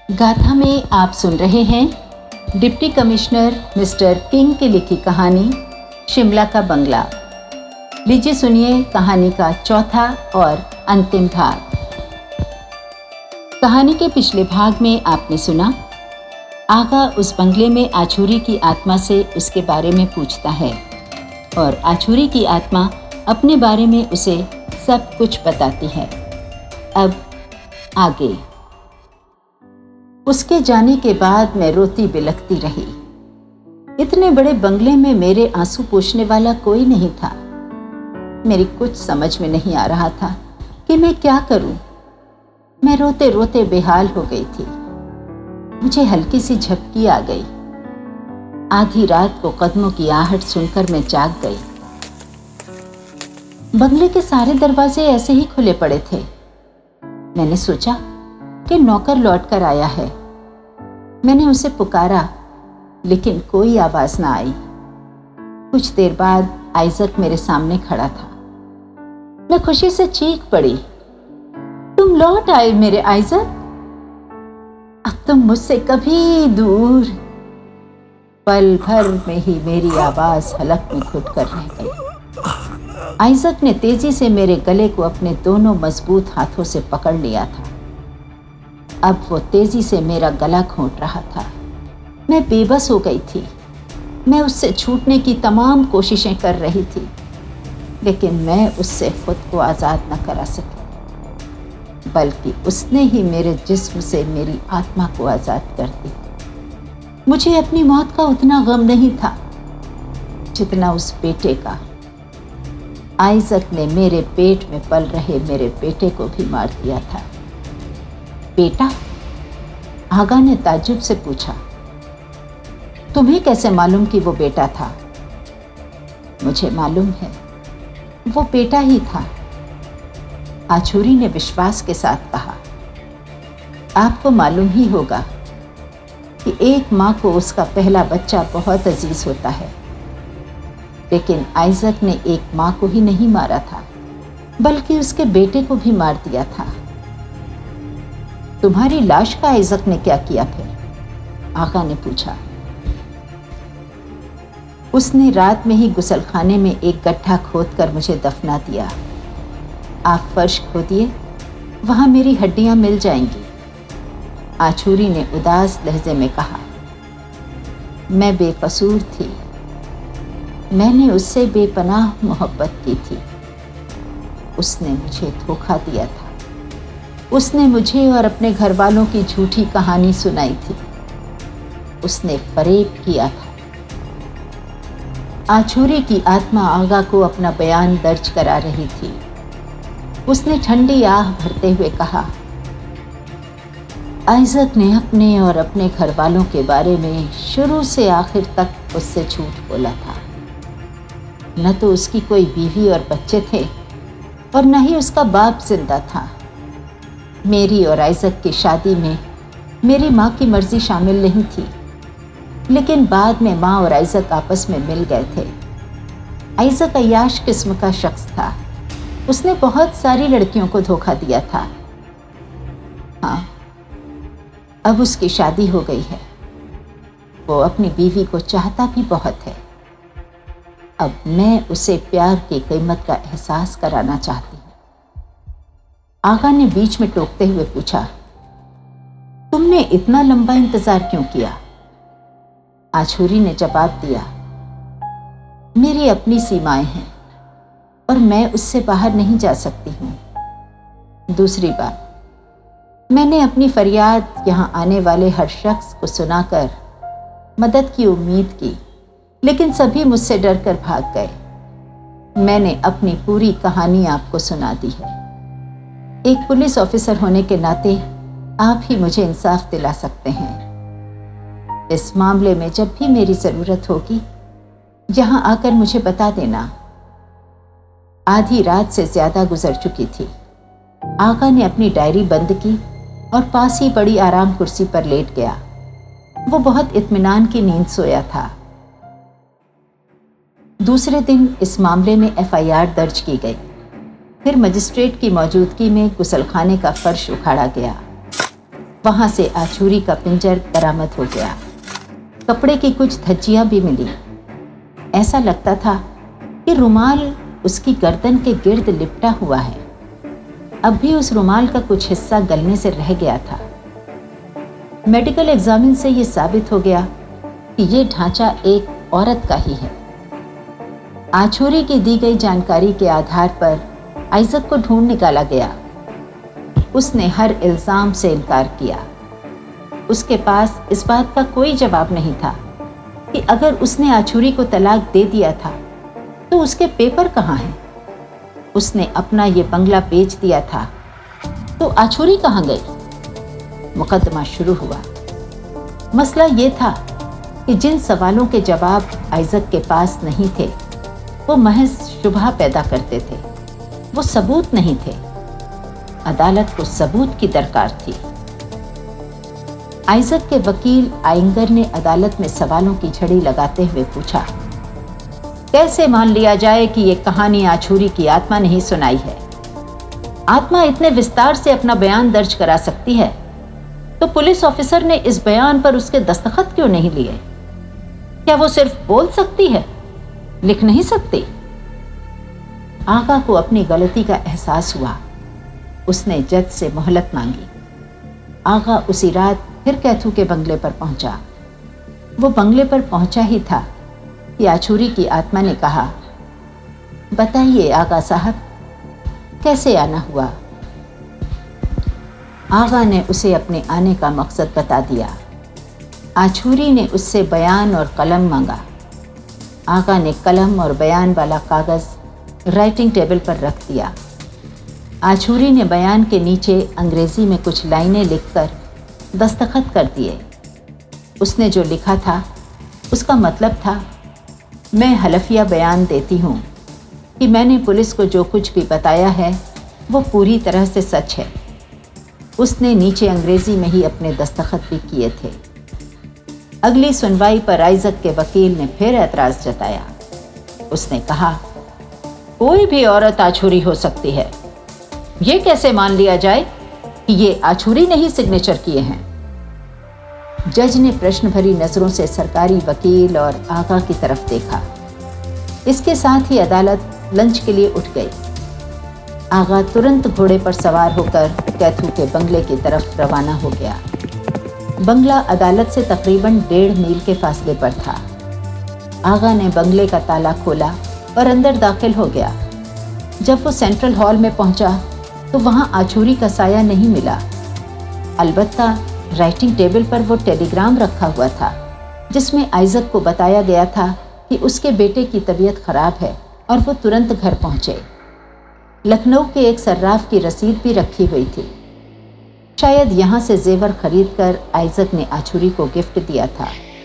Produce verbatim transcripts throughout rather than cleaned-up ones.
गाथा में आप सुन रहे हैं डिप्टी कमिश्नर मिस्टर किंग की लिखी कहानी शिमला का बंगला। लीजिए सुनिए कहानी का चौथा और अंतिम भाग। कहानी के पिछले भाग में आपने सुना, आगा उस बंगले में आछूरी की आत्मा से उसके बारे में पूछता है और आछूरी की आत्मा अपने बारे में उसे सब कुछ बताती है। अब आगे। उसके जाने के बाद मैं रोती बिलखती रही। इतने बड़े बंगले में मेरे आंसू पोंछने वाला कोई नहीं था। मेरी कुछ समझ में नहीं आ रहा था कि मैं क्या करूं। मैं रोते रोते बेहाल हो गई थी। मुझे हल्की सी झपकी आ गई। आधी रात को कदमों की आहट सुनकर मैं जाग गई। बंगले के सारे दरवाजे ऐसे ही खुले पड़े थे। मैंने सोचा कि नौकर लौट कर आया है। मैंने उसे पुकारा, लेकिन कोई आवाज ना आई। कुछ देर बाद आइजक मेरे सामने खड़ा था। मैं खुशी से चीख पड़ी, तुम लौट आए मेरे आइजक। अब तुम मुझसे कभी दूर। पल भर में ही मेरी आवाज हलक में घुट कर रह गई। आइजक ने तेजी से मेरे गले को अपने दोनों मजबूत हाथों से पकड़ लिया था। अब वो तेजी से मेरा गला घोंट रहा था। मैं बेबस हो गई थी। मैं उससे छूटने की तमाम कोशिशें कर रही थी, लेकिन मैं उससे खुद को आजाद न करा सकी, बल्कि उसने ही मेरे जिस्म से मेरी आत्मा को आजाद कर दी। मुझे अपनी मौत का उतना गम नहीं था जितना उस बेटे का। आइजक ने मेरे पेट में पल रहे मेरे बेटे को भी मार दिया था। बेटा? आगा ने ताज्जुब से पूछा। तुम्हें कैसे मालूम कि वो बेटा था? मुझे मालूम है, वो बेटा ही था, आछूरी ने विश्वास के साथ कहा। आपको मालूम ही होगा कि एक मां को उसका पहला बच्चा बहुत अजीज होता है, लेकिन आइजक ने एक मां को ही नहीं मारा था, बल्कि उसके बेटे को भी मार दिया था। तुम्हारी लाश का आइजक ने क्या किया फिर? आगा ने पूछा। उसने रात में ही गुसलखाने में एक गड्ढा खोदकर मुझे दफना दिया। आप फर्श खोदिए, वहां मेरी हड्डियां मिल जाएंगी, आछूरी ने उदास लहजे में कहा। मैं बेकसूर थी। मैंने उससे बेपनाह मोहब्बत की थी। उसने मुझे धोखा दिया था। उसने मुझे और अपने घर वालों की झूठी कहानी सुनाई थी। उसने फरेब किया था। आछूरी की आत्मा आगा को अपना बयान दर्ज करा रही थी। उसने ठंडी आह भरते हुए कहा, आइजक ने अपने और अपने घर वालों के बारे में शुरू से आखिर तक उससे झूठ बोला था। न तो उसकी कोई बीवी और बच्चे थे और न ही उसका बाप जिंदा था। मेरी और आइजक की शादी में मेरी माँ की मर्जी शामिल नहीं थी, लेकिन बाद में माँ और आइजक आपस में मिल गए थे। आइजक अय्याश किस्म का शख्स था। उसने बहुत सारी लड़कियों को धोखा दिया था। हाँ, अब उसकी शादी हो गई है। वो अपनी बीवी को चाहता भी बहुत है। अब मैं उसे प्यार की कीमत का एहसास कराना चाहती हूँ। आगा ने बीच में टोकते हुए पूछा, तुमने इतना लंबा इंतजार क्यों किया? आछूरी ने जवाब दिया, मेरी अपनी सीमाएं हैं और मैं उससे बाहर नहीं जा सकती हूं। दूसरी बात, मैंने अपनी फरियाद यहां आने वाले हर शख्स को सुनाकर मदद की उम्मीद की, लेकिन सभी मुझसे डर कर भाग गए। मैंने अपनी पूरी कहानी आपको सुना दी है। एक पुलिस ऑफिसर होने के नाते आप ही मुझे इंसाफ दिला सकते हैं। इस मामले में जब भी मेरी जरूरत होगी, यहां आकर मुझे बता देना। आधी रात से ज्यादा गुजर चुकी थी। आगा ने अपनी डायरी बंद की और पास ही पड़ी आराम कुर्सी पर लेट गया। वो बहुत इत्मीनान की नींद सोया था। दूसरे दिन इस मामले में एफ आई आर दर्ज की गई। फिर मजिस्ट्रेट की मौजूदगी में गुसलखाने का फर्श उखाड़ा गया। वहां से आछुरी का पिंजर बरामद हो गया। कपड़े की कुछ धज्जियां भी मिली। ऐसा लगता था कि रुमाल उसकी गर्दन के गिर्द लिपटा हुआ है। अब भी उस रुमाल का कुछ हिस्सा गलने से रह गया था। मेडिकल एग्जामिन से यह साबित हो गया कि यह ढांचा एक औरत का ही है। आछुरी की दी गई जानकारी के आधार पर आइजक को ढूंढ निकाला गया। उसने हर इल्जाम से इनकार किया। उसके पास इस बात का कोई जवाब नहीं था कि अगर उसने आछुरी को तलाक दे दिया था तो उसके पेपर कहाँ हैं? उसने अपना ये बंगला बेच दिया था तो आछुरी कहाँ गई? मुकदमा शुरू हुआ। मसला ये था कि जिन सवालों के जवाब आइजक के पास नहीं थे वो महज शुबहा पैदा करते थे, वो सबूत नहीं थे। अदालत को सबूत की दरकार थी। आइजक के वकील आइंगर ने अदालत में सवालों की झड़ी लगाते हुए पूछा, कैसे मान लिया जाए कि यह कहानी आछुरी की आत्मा ने ही सुनाई है? आत्मा इतने विस्तार से अपना बयान दर्ज करा सकती है तो पुलिस ऑफिसर ने इस बयान पर उसके दस्तखत क्यों नहीं लिए? क्या वो सिर्फ बोल सकती है, लिख नहीं सकती? आगा को अपनी गलती का एहसास हुआ। उसने जज से मोहलत मांगी। आगा उसी रात फिर कैथू के बंगले पर पहुंचा। वो बंगले पर पहुंचा ही था कि आछुरी की आत्मा ने कहा, बताइए आगा साहब, कैसे आना हुआ? आगा ने उसे अपने आने का मकसद बता दिया। आछुरी ने उससे बयान और कलम मांगा। आगा ने कलम और बयान वाला कागज राइटिंग टेबल पर रख दिया। आछुरी ने बयान के नीचे अंग्रेजी में कुछ लाइनें लिखकर दस्तखत कर दिए। उसने जो लिखा था उसका मतलब था, मैं हलफिया बयान देती हूँ कि मैंने पुलिस को जो कुछ भी बताया है वो पूरी तरह से सच है। उसने नीचे अंग्रेजी में ही अपने दस्तखत भी किए थे। अगली सुनवाई पर आइजक के वकील ने फिर एतराज जताया। उसने कहा, कोई भी औरत आछुरी हो सकती है, ये कैसे मान लिया जाए कि ये आछुरी ने ही सिग्नेचर किए हैं? जज ने प्रश्न भरी नजरों से सरकारी वकील और आगा की तरफ देखा। इसके साथ ही अदालत लंच के लिए उठ गई। आगा तुरंत घोड़े पर सवार होकर कैथू के बंगले की तरफ रवाना हो गया। बंगला अदालत से तकरीबन डेढ़ मील के फासले पर था। आगा ने बंगले का ताला खोला और अंदर दाखिल हो गया। जब वो सेंट्रल हॉल में पहुंचा तो वहां आछुरी का साया नहीं मिला। अलबत्ता राइटिंग टेबल पर वो टेलीग्राम रखा हुआ था जिसमें आइजक को बताया गया था कि उसके बेटे की तबीयत खराब है और वो तुरंत घर पहुंचे। लखनऊ के एक सर्राफ की रसीद भी रखी हुई थी। शायद यहां से जेवर खरीदकर आइजक ने आछुरी को गिफ्ट दिया था।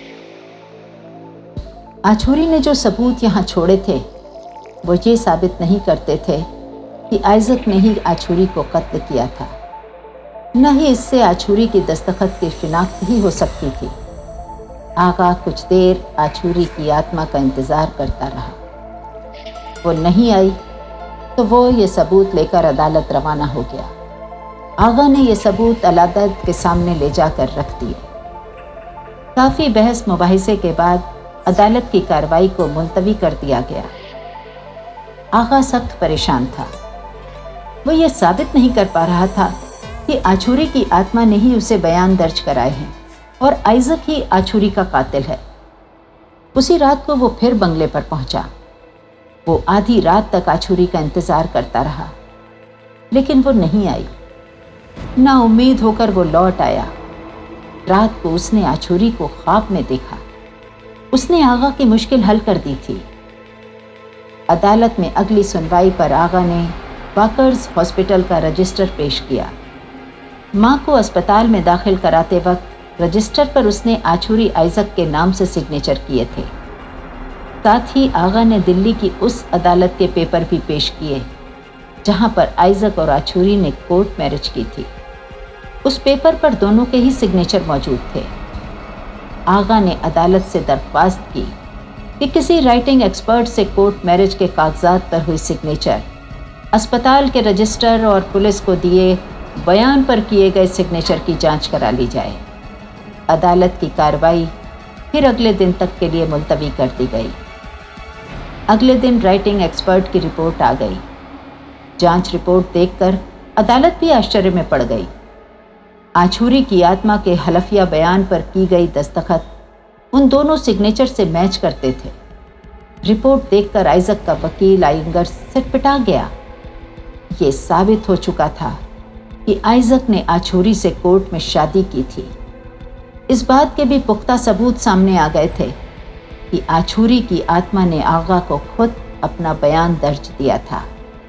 आछुरी ने जो सबूत यहां छोड़े थे वो ये साबित नहीं करते थे कि आइजक ने ही आछुरी को कत्ल किया था। न ही इससे आछुरी की दस्तखत की शिनाख्त ही हो सकती थी। आगा कुछ देर आछुरी की आत्मा का इंतजार करता रहा। वो नहीं आई तो वो ये सबूत लेकर अदालत रवाना हो गया। आगा ने ये सबूत अदालत के सामने ले जाकर रख दिए। काफी बहस मुबाहिसे के बाद अदालत की कार्रवाई को मुलतवी कर दिया गया। आगा सख्त परेशान था। वो ये साबित नहीं कर पा रहा था कि आछुरी की आत्मा ने ही उसे बयान दर्ज कराए हैं और आइजक ही आछुरी का कातिल है। उसी रात को वो फिर बंगले पर पहुंचा। वो आधी रात तक आछुरी का इंतजार करता रहा, लेकिन वो नहीं आई। ना उम्मीद होकर वो लौट आया। रात को उसने आछुरी को ख्वाब में देखा। उसने आगा की मुश्किल हल कर दी थी। अदालत में अगली सुनवाई पर आगा ने वाकर्स हॉस्पिटल का रजिस्टर पेश किया। मां को अस्पताल में दाखिल कराते वक्त रजिस्टर पर उसने आछुरी आइजक के नाम से सिग्नेचर किए थे। साथ ही आगा ने दिल्ली की उस अदालत के पेपर भी पेश किए जहां पर आइजक और आछुरी ने कोर्ट मैरिज की थी। उस पेपर पर दोनों के ही सिग्नेचर मौजूद थे। आगा ने अदालत से दरख्वास्त की कि किसी राइटिंग एक्सपर्ट से कोर्ट मैरिज के कागजात पर हुई सिग्नेचर अस्पताल के रजिस्टर और पुलिस को दिए बयान पर किए गए सिग्नेचर की जांच करा ली जाए। अदालत की कार्रवाई फिर अगले दिन तक के लिए मुलतवी कर दी गई। अगले दिन राइटिंग एक्सपर्ट की रिपोर्ट आ गई। जांच रिपोर्ट देखकर अदालत भी आश्चर्य में पड़ गई। आछूरी की आत्मा के हलफिया बयान पर की गई दस्तखत उन दोनों सिग्नेचर से मैच करते थे। रिपोर्ट देखकर आइजक का वकील आयंगर सिटपिटा गया। ये साबित हो चुका था कि आइजक ने आछूरी से कोर्ट में शादी की थी। इस बात के भी पुख्ता सबूत सामने आ गए थे कि आछूरी की आत्मा ने आगा को खुद अपना बयान दर्ज दिया था।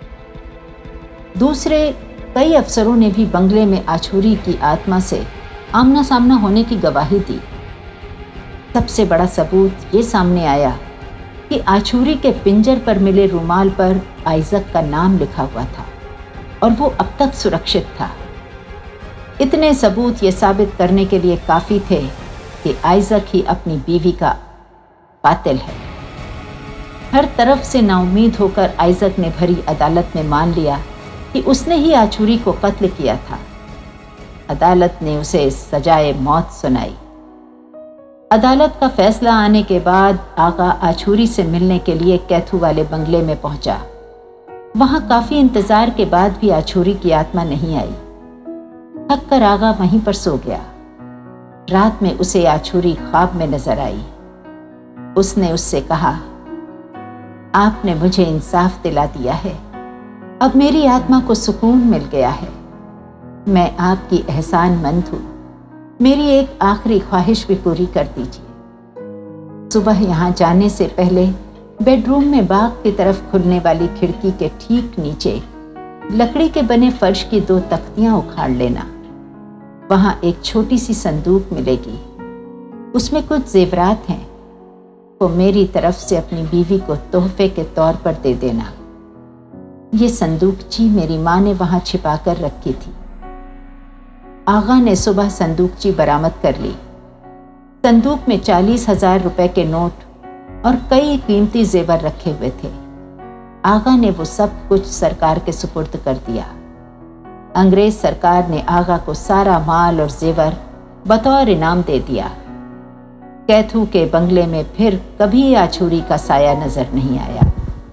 दूसरे कई अफसरों ने भी बंगले में आछूरी की आत्मा से आमना सामना होने की गवाही दी। सबसे बड़ा सबूत ये सामने आया कि आछूरी के पिंजर पर मिले रुमाल पर आइजक का नाम लिखा हुआ था और वो अब तक सुरक्षित था। इतने सबूत ये साबित करने के लिए काफी थे कि आइजक ही अपनी बीवी का कातिल है। हर तरफ से नाउम्मीद होकर आइजक ने भरी अदालत में मान लिया कि उसने ही आछूरी को कत्ल किया था। अदालत ने उसे सजाए मौत सुनाई। अदालत का फैसला आने के बाद आगा आछूरी से मिलने के लिए कैथू वाले बंगले में पहुंचा। वहां काफी इंतजार के बाद भी आछूरी की आत्मा नहीं आई। थक कर आगा वहीं पर सो गया। रात में उसे आछूरी ख्वाब में नजर आई। उसने उससे कहा, आपने मुझे इंसाफ दिला दिया है, अब मेरी आत्मा को सुकून मिल गया है। मैं आपकी एहसानमंद हूं, मेरी एक आखिरी ख्वाहिश भी पूरी कर दीजिए। सुबह यहां जाने से पहले बेडरूम में बाग की तरफ खुलने वाली खिड़की के ठीक नीचे लकड़ी के बने फर्श की दो तख्तियां उखाड़ लेना। वहां एक छोटी सी संदूक मिलेगी, उसमें कुछ जेवरात हैं। वो मेरी तरफ से अपनी बीवी को तोहफे के तौर पर दे देना। ये संदूकची मेरी माँ ने वहां छिपा कर रखी थी। आगा ने सुबह संदूकची बरामद कर ली। संदूक में चालीस हजार रुपए के नोट और कई कीमती जेवर रखे हुए थे। आगा ने वो सब कुछ सरकार के सुपुर्द कर दिया। अंग्रेज सरकार ने आगा को सारा माल और जेवर बतौर इनाम दे दिया। कैथू के बंगले में फिर कभी आछूरी का साया नजर नहीं आया।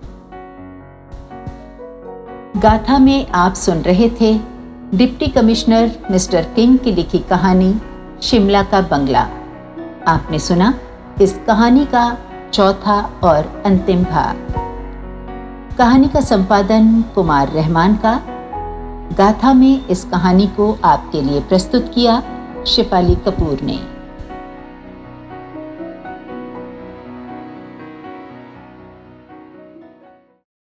गाथा में आप सुन रहे थे डिप्टी कमिश्नर मिस्टर किंग की लिखी कहानी शिमला का बंगला। आपने सुना इस कहानी का चौथा और अंतिम भाग। कहानी का संपादन कुमार रहमान का। गाथा में इस कहानी को आपके लिए प्रस्तुत किया शिफाली कपूर ने।